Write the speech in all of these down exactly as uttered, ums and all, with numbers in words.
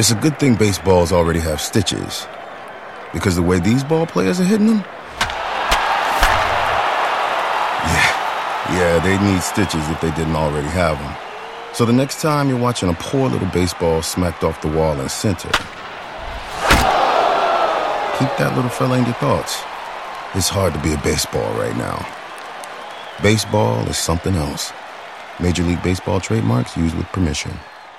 It's a good thing baseballs already have stitches, because the way these ball players are hitting them, yeah, yeah, they need stitches if they didn't already have them. So the next time you're watching a poor little baseball smacked off the wall in center, keep that little fella in your thoughts. It's hard to be a baseball right now. Baseball is something else. Major League Baseball trademarks used with permission.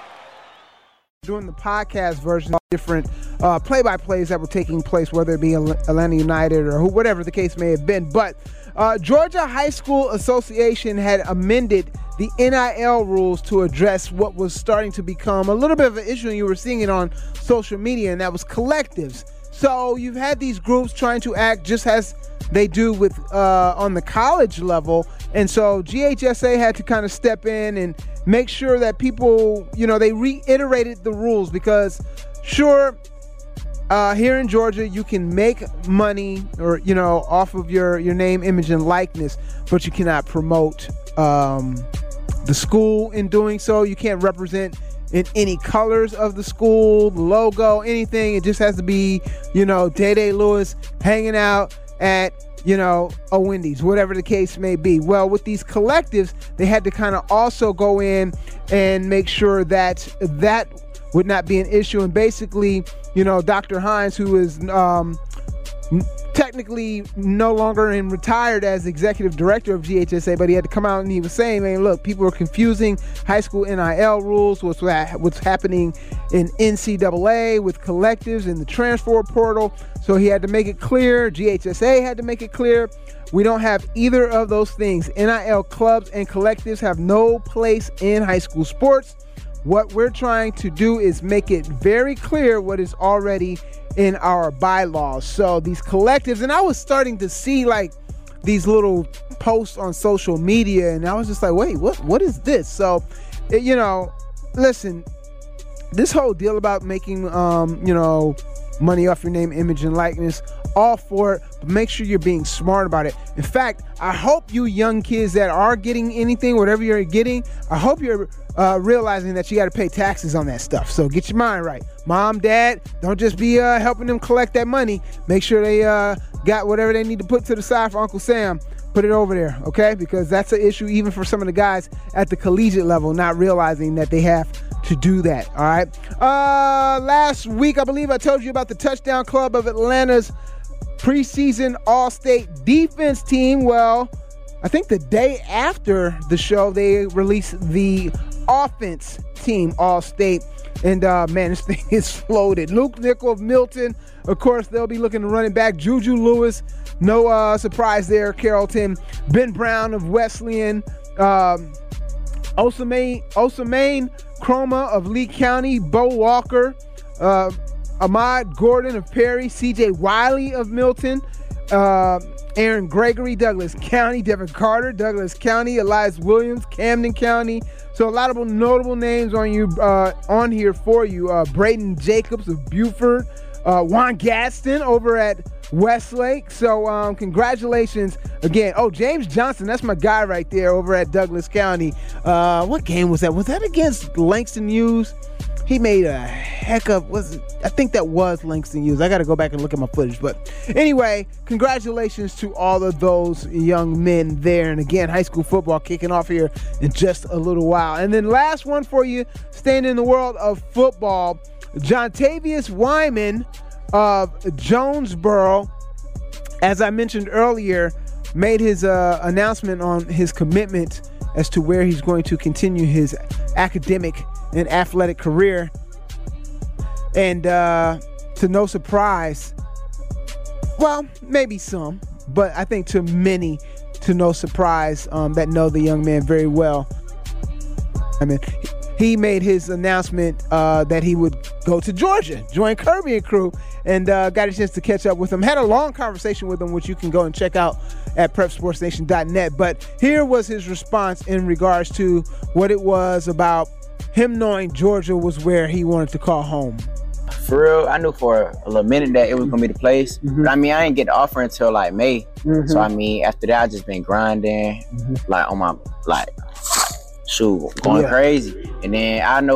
Doing the podcast version of different uh, play-by-plays that were taking place, whether it be Atlanta United or who, whatever the case may have been. But uh, Georgia High School Association had amended the N I L rules to address what was starting to become a little bit of an issue, and you were seeing it on social media, and that was collectives. So you've had these groups trying to act just as they do with uh, on the college level. And so G H S A had to kind of step in and make sure that people, you know, they reiterated the rules because, sure, uh, here in Georgia, you can make money or, you know, off of your, your name, image, and likeness, but you cannot promote um, the school in doing so. You can't represent in any colors of the school, the logo, anything. It just has to be, you know, Day-Day Lewis hanging out at, you know, a Wendy's, whatever the case may be. Well, with these collectives, they had to kind of also go in and make sure that that would not be an issue. And basically, you know, Doctor Hines, who is um, technically no longer in retired as executive director of G H S A, but he had to come out and he was saying, man, look, people are confusing high school N I L rules, what's, what's happening in N C double A with collectives and the transfer portal. So he had to make it clear. G H S A had to make it clear. We don't have either of those things. N I L clubs and collectives have no place in high school sports. What we're trying to do is make it very clear what is already in our bylaws. So these collectives, and I was starting to see like these little posts on social media, and I was just like, wait, what? What is this? So, it, you know, listen, this whole deal about making, um, you know, money off your name, image, and likeness, all for it, but make sure you're being smart about it. In fact, I hope you young kids that are getting anything, whatever you're getting, I hope you're uh, realizing that you got to pay taxes on that stuff. So get your mind right. Mom, dad, don't just be uh, helping them collect that money. Make sure they uh, got whatever they need to put to the side for Uncle Sam. Put it over there, okay? Because that's an issue even for some of the guys at the collegiate level, not realizing that they have to do that, all right? Uh, last week, I believe I told you about the Touchdown Club of Atlanta's preseason All-State defense team. Well, I think the day after the show, they released the offense team All-State. And, uh, man, this thing is floated. Luke Nickel of Milton, of course, they'll be looking to running back. Juju Lewis, no uh, surprise there, Carrollton. Ben Brown of Wesleyan. Um, Osamane, Osamane Chroma of Lee County. Bo Walker. Uh, Ahmad Gordon of Perry. C J Wiley of Milton. Uh, Aaron Gregory, Douglas County. Devin Carter, Douglas County. Elias Williams, Camden County. So a lot of notable names on you uh, on here for you. Uh, Braden Jacobs of Buford. Uh, Juan Gaston over at Westlake. So um, congratulations again. Oh, James Johnson, that's my guy right there over at Douglas County. Uh, what game was that? Was that against Langston Hughes? He made a heck of, was it, I think that was Langston Hughes. I got to go back and look at my footage. But anyway, congratulations to all of those young men there. And again, high school football kicking off here in just a little while. And then last one for you, staying in the world of football, Jontavius Wyman of Jonesboro, as I mentioned earlier, made his uh, announcement on his commitment as to where he's going to continue his academic and athletic career. And uh, to no surprise, well, maybe some, but I think to many, to no surprise, um, that know the young man very well. I mean, he made his announcement uh, that he would go to Georgia, join Kirby and crew, and uh, got a chance to catch up with him. Had a long conversation with him, which you can go and check out at prep sports nation dot net. But here was his response in regards to what it was about him knowing Georgia was where he wanted to call home. For real, I knew for a little minute that it was going to be the place. Mm-hmm. But I mean, I didn't get the offer until like May. Mm-hmm. So I mean, after that, I just been grinding, mm-hmm. like on my, like, shoot, going yeah. crazy. And then I know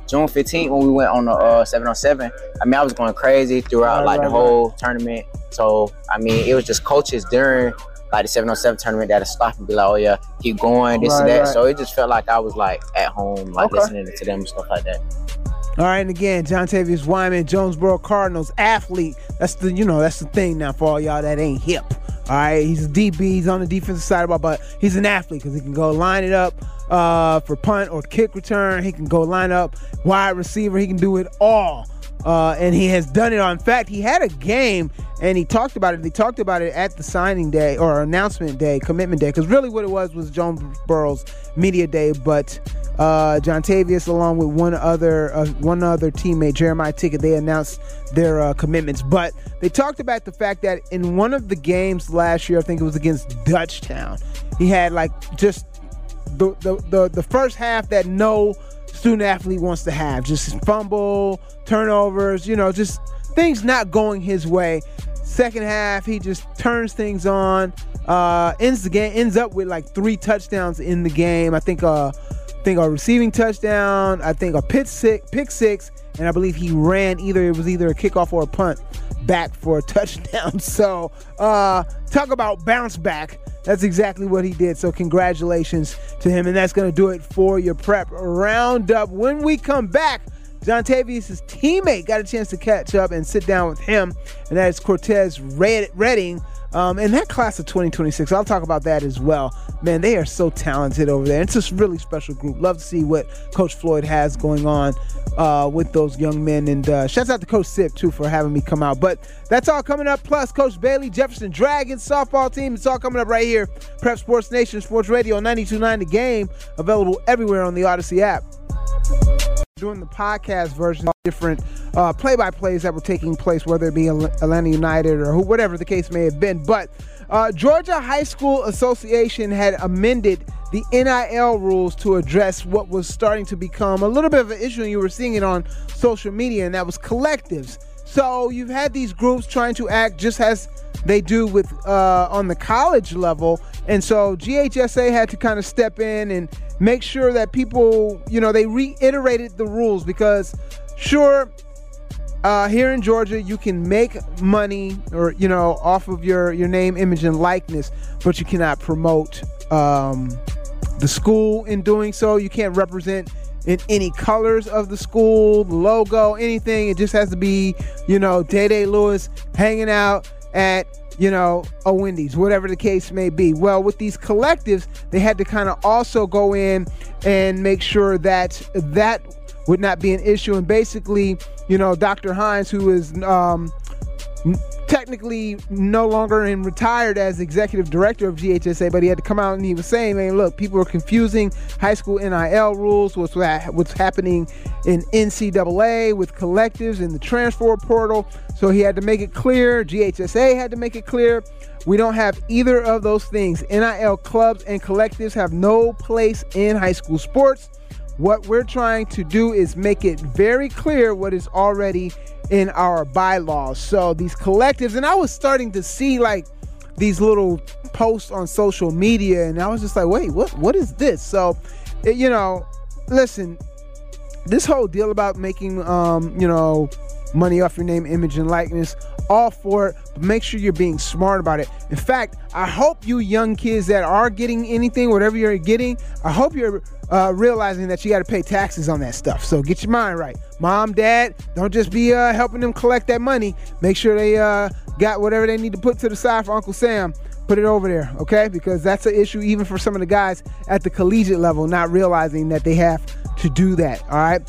June fifteenth when we went on the uh, seven on seven, I mean, I was going crazy throughout right, like right, the whole right. tournament. So, I mean, it was just coaches during like the seven on seven tournament that'll stop and be like, oh yeah, keep going, this right, and that. Right. So it just felt like I was like at home, like okay. listening to them and stuff like that. All right, and again, Jontavius Wyman, Jonesboro Cardinals athlete. That's the, you know, that's the thing now for all y'all that ain't hip. All right, he's a D B. He's on the defensive side of the ball, but he's an athlete because he can go line it up uh, for punt or kick return. He can go line up wide receiver. He can do it all. Uh, and he has done it all. In fact, he had a game, and he talked about it. He talked about it at the signing day or announcement day, commitment day, because really what it was was Jonesboro's media day. But uh, Jontavius, along with one other uh, one other teammate, Jeremiah Tickett, they announced their uh, commitments. But they talked about the fact that in one of the games last year, I think it was against Dutchtown, he had like just the the the, the first half that no student athlete wants to have, just fumble, turnovers, you know, just things not going his way. Second half, he just turns things on, uh, ends the game, ends up with like three touchdowns in the game. I think, uh, I think a receiving touchdown, I think a pick six, pick six, and I believe he ran either it was either a kickoff or a punt back for a touchdown. So, uh, talk about bounce back. That's exactly what he did. So congratulations to him. And that's going to do it for your prep roundup. When we come back, Jontavius' teammate got a chance to catch up and sit down with him, and that is Cortez Redding. Um, and that class of twenty twenty-six, I'll talk about that as well. Man, they are so talented over there. It's a really special group. Love to see what Coach Floyd has going on uh, with those young men. And uh, shouts out to Coach Sip, too, for having me come out. But that's all coming up. Plus, Coach Bailey, Jefferson Dragons softball team. It's all coming up right here. Prep Sports Nation, Sports Radio, ninety-two point nine The Game. Available everywhere on the Odyssey app. Doing the podcast version of different uh, play-by-plays that were taking place, whether it be Atlanta United or who, whatever the case may have been. But uh, Georgia High School Association had amended the N I L rules to address what was starting to become a little bit of an issue, and you were seeing it on social media, and that was collectives. So you've had these groups trying to act just as they do with uh, on the college level, and so G H S A had to kind of step in and make sure that people, you know, they reiterated the rules because, sure, uh, here in Georgia you can make money or you know off of your your name, image, and likeness, but you cannot promote um, the school in doing so. You can't represent in any colors of the school, the logo, anything. It just has to be, you know, Day-Day Lewis hanging out at, you know, a Wendy's, whatever the case may be. Well, with these collectives, they had to kind of also go in and make sure that that would not be an issue. And basically, you know, Doctor Hines, who is um, technically no longer in retired as executive director of G H S A, but he had to come out and he was saying, man, look, people are confusing high school N I L rules, what's, what's happening in N C double A with collectives in the transfer portal. So he had to make it clear. G H S A had to make it clear. We don't have either of those things. N I L clubs and collectives have no place in high school sports. What we're trying to do is make it very clear what is already in our bylaws. So these collectives, and I was starting to see like these little posts on social media, and I was just like, wait, what? What is this? So, it, you know, listen, this whole deal about making, um, you know, money off your name, image, and likeness, all for it, but make sure you're being smart about it. In fact, I hope you young kids that are getting anything, whatever you're getting, I hope you're uh, realizing that you got to pay taxes on that stuff. So get your mind right. Mom, dad, don't just be uh, helping them collect that money. Make sure they uh, got whatever they need to put to the side for Uncle Sam. Put it over there, okay? Because that's an issue even for some of the guys at the collegiate level, not realizing that they have to do that, all right?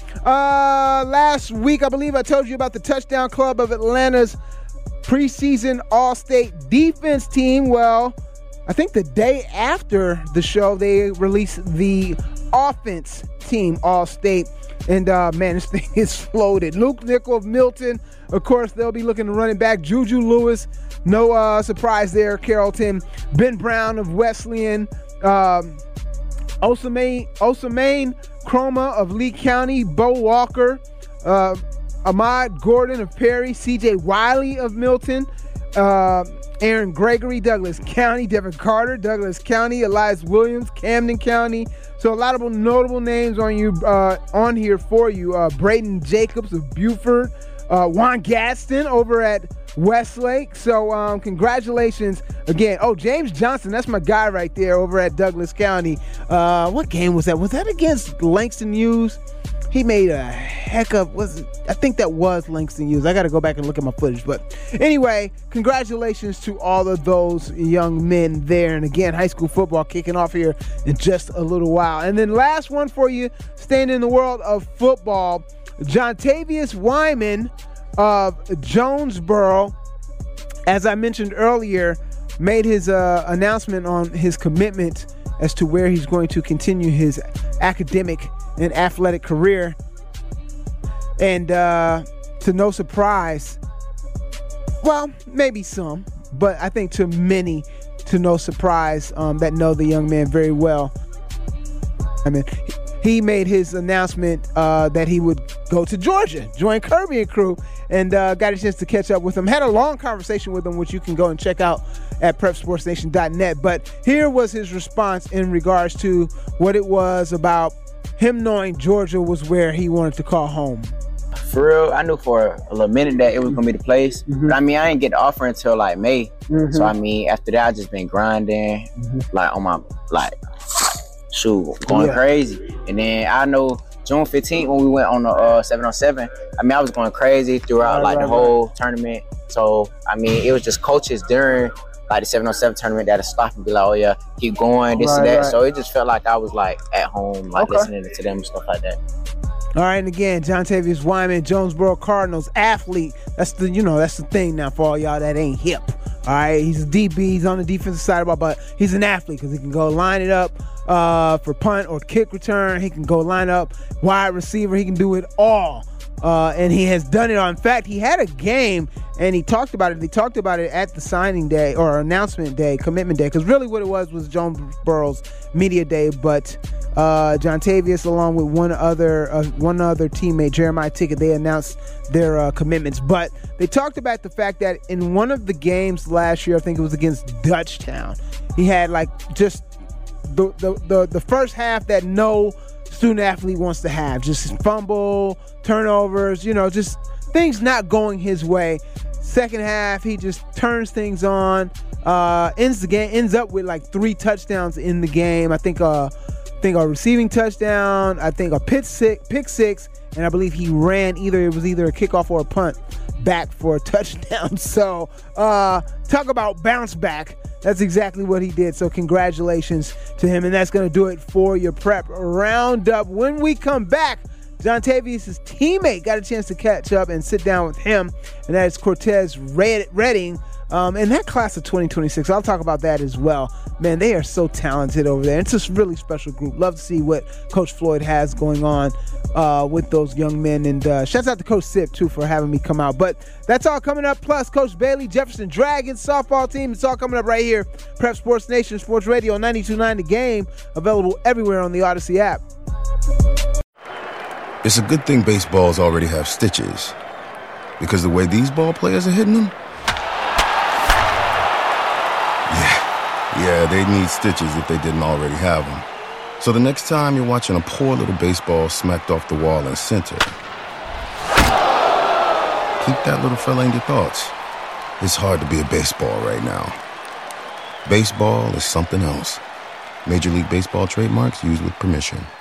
Uh, last week, I believe I told you about the Touchdown Club of Atlanta's preseason All-State defense team. Well, I think the day after the show, they released the offense team All-State. And, uh, man, this thing is floated. Luke Nickel of Milton. Of course, they'll be looking to running back. Juju Lewis. No uh, surprise there. Carrollton. Ben Brown of Wesleyan. Um, Osamane, Osamane Chroma of Lee County. Bo Walker. Uh, Ahmad Gordon of Perry. C J Wiley of Milton. uh, Aaron Gregory, Douglas County, Devin Carter, Douglas County, Elias Williams, Camden County. So a lot of notable names on you uh, on here for you. Uh, Braden Jacobs of Buford, uh, Juan Gaston over at Westlake. So um, congratulations again. Oh, James Johnson, that's my guy right there over at Douglas County. Uh, what game was that? Was that against Langston Hughes? He made a heck of, was it, I think that was Langston Hughes. I got to go back and look at my footage. But anyway, congratulations to all of those young men there. And again, high school football kicking off here in just a little while. And then last one for you, staying in the world of football, Jontavius Wyman of Jonesboro, as I mentioned earlier, made his uh, announcement on his commitment as to where he's going to continue his academic and athletic career. And uh, to no surprise, well, maybe some, but I think to many, to no surprise, um, that know the young man very well. I mean, he made his announcement uh, that he would go to Georgia, join Kirby and crew, and uh, got a chance to catch up with him. Had a long conversation with him, which you can go and check out at prep sports nation dot net. But here was his response in regards to what it was about him knowing Georgia was where he wanted to call home. For real, I knew for a little minute that it was gonna be the place. Mm-hmm. But I mean, I didn't get the offer until like May. Mm-hmm. So I mean, after that, I just been grinding, mm-hmm. like on my like, shoot, going yeah. crazy. And then I know June fifteenth when we went on the uh, seven on seven. I mean, I was going crazy throughout right, like right, the whole right. tournament. So I mean, it was just coaches during like the seven on seven tournament that'll stop and be like, oh yeah, keep going, this right, and that. Right. So it just felt like I was like at home, like okay. listening to them and stuff like that. All right, and again, Jontavius Wyman, Jonesboro Cardinals athlete. That's the, you know, that's the thing now for all y'all that ain't hip. All right, he's a D B. He's on the defensive side of the ball, but he's an athlete because he can go line it up uh, for punt or kick return. He can go line up wide receiver. He can do it all. Uh, and he has done it. In fact, he had a game, and he talked about it. He talked about it at the signing day or announcement day, commitment day, because really what it was was Jonesboro's media day. But uh, Jontavius, along with one other uh, one other teammate, Jeremiah Tickett, they announced their uh, commitments. But they talked about the fact that in one of the games last year, I think it was against Dutchtown, he had like just the the the, the first half that no student athlete wants to have, just fumble, turnovers, you know, just things not going his way. Second half, he just turns things on, uh, ends the game, ends up with like three touchdowns in the game. I think, uh, I think a receiving touchdown, I think a pick six, pick six, and I believe he ran either it was either a kickoff or a punt back for a touchdown. So, uh, talk about bounce back. That's exactly what he did. So congratulations to him. And that's going to do it for your prep roundup. When we come back, Jontavius' teammate got a chance to catch up and sit down with him. And that is Cortez Redding. Um, and that class of twenty twenty-six, I'll talk about that as well. Man, they are so talented over there. It's a really special group. Love to see what Coach Floyd has going on uh, with those young men. And uh, shouts out to Coach Sip, too, for having me come out. But that's all coming up. Plus, Coach Bailey, Jefferson Dragons softball team. It's all coming up right here. Prep Sports Nation, Sports Radio, ninety-two point nine The Game. Available everywhere on the Odyssey app. It's a good thing baseballs already have stitches. Because the way these ball players are hitting them, yeah, they need stitches if they didn't already have them. So the next time you're watching a poor little baseball smacked off the wall in center, keep that little fella in your thoughts. It's hard to be a baseball right now. Baseball is something else. Major League Baseball trademarks used with permission.